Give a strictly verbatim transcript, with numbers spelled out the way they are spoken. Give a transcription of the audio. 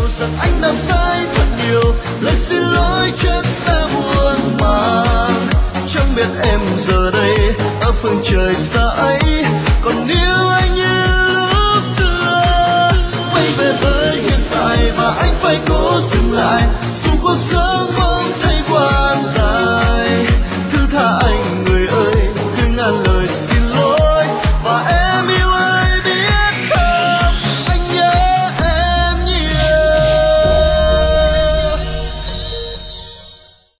rằng anh đã sai thật nhiều. Lời xin lỗi chắc đã muộn màng, chẳng biết em giờ đây ở phương trời xa ấy còn yêu anh như lúc xưa. Quay về với hiện tại và anh phải cố dừng lại, dù cuộc sống